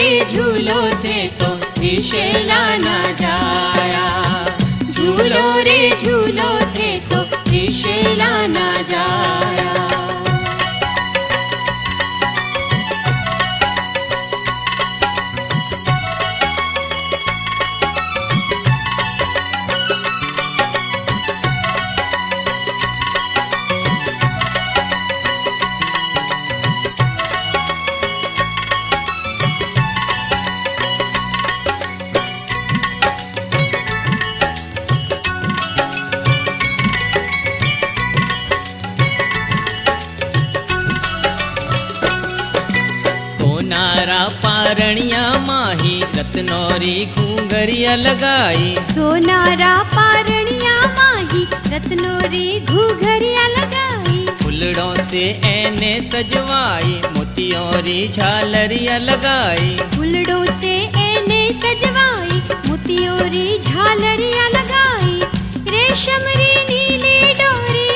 रे झूलो थे तो त्रिशला ना जाया, झूलो रे झूलो थे तो त्रिशला ना जाया। सोनारा पारणिया माही रत्नोरी घूंघरिया लगाई, सोनारा पारणिया माही रत्नोरी घूंघरिया लगाई। फुलड़ों से ऐने सजवाई मोतियों री झालरिया लगाई, फुलड़ों से ऐने सजवाई मोतियों री झालरिया लगाई। रेशम री नीली डोरी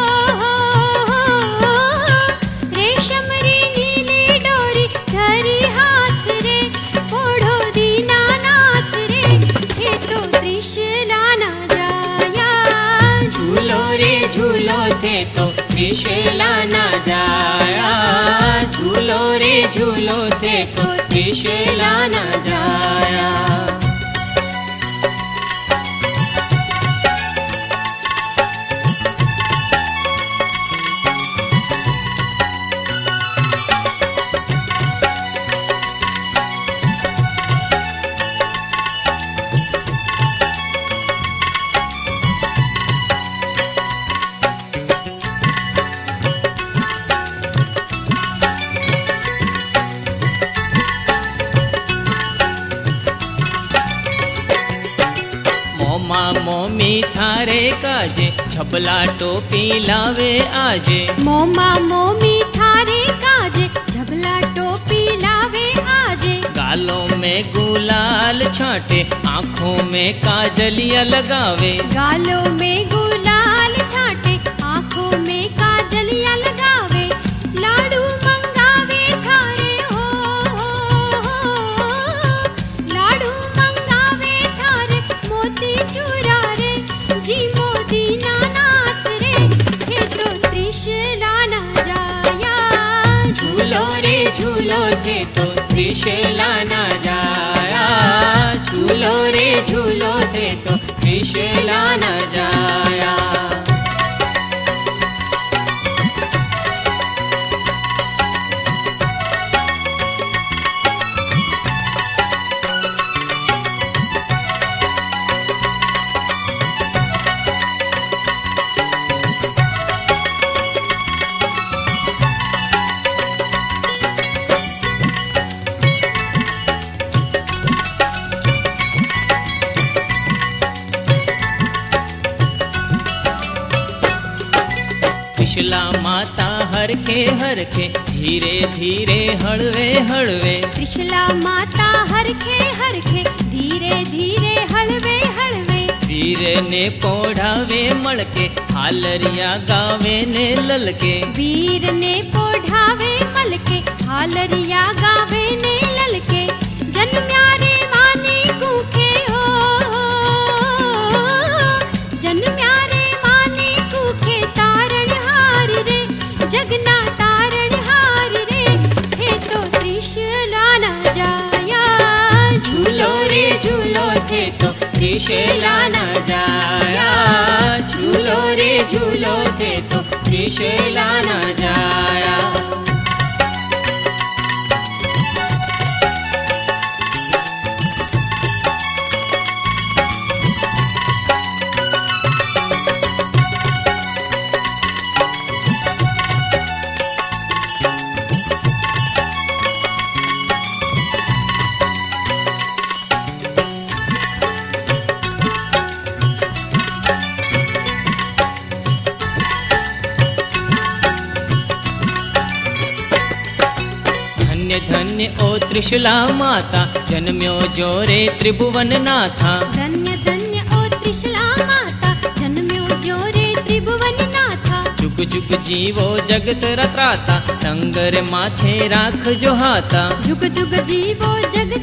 हो, रेशम री नीली डोरी धरी हाथ रे ओढ़ो दीनानाथ रे, ये तो त्रिशला ना जाया, झूलो रे झूलो थे तो त्रिशला ना जाया, झूलो रे झूलो थे तो त्रिशला ना जाया। मोमी थारे काजे झबला टोपी लावे आजे, मोमा मोमी थारे काजे झबला टोपी लावे आजे। गालों में गुलाल छाटे आँखों में काजलिया लगावे, गालों में गुलाल छाटे आँखों में काजलिया लगावे। लाडू मंगावे थारे लाडू मंगावे थारे मोती चूरा रे, जी मोती नानाथ रे, ये तो त्रिशला ना जाया, झूलो रे झूलो थे तो त्रिशला ना जाया, झूलो रे झूलो थे तो त्रिशला ना जाया। त्रिशला माता हरखे धीरे धीरे हड़वे हड़वे, त्रिशला माता हरखे धीरे धीरे हड़वे हड़वे। वीर ने पोढ़ावे मलके हालरिया गावे ने ललके, वीर ने पोढ़ावे मलके हालरिया गावे ने ललके। जन्म्यारे मानी कूखे हो, जन्म्यारे मानी कूखे तारण हार रे, जगना तारण हार रे, हे तो त्रिशला ना जाया, झूलो रे झूलो थे तो त्रिशला ना जाया, झूलो रे झूलो थे तो त्रिशला ना जाया। धन्य ओ त्रिशला माता जन्म्यो जोरे त्रिभुवन नाथा। धन्य धन्य ओ त्रिशला माता जन्म्यो जोरे त्रिभुवन नाथा। जुग जुग जीवो जगत रत्राता संगर माथे राख जो हाथा। जुग जुग जीवो जगत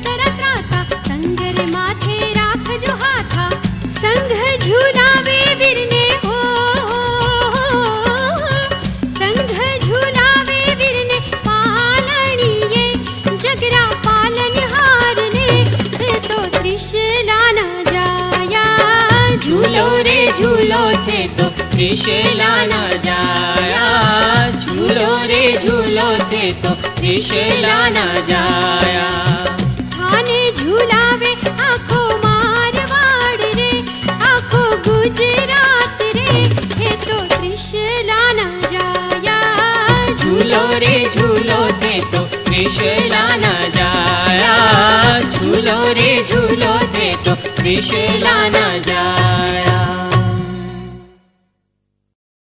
त्रिशेला न जाया। झूलो रे झूलो थे तो त्रिशेला न जाया। थाने झूलावे आखो मारवाड़ रे, आखो गुजरात रे, हे तो त्रिशेला न जाया। झूलो रे झूलो थे तो त्रिशेला न जाया। झूलो रे झूलो थे तो त्रिशेला न जाया।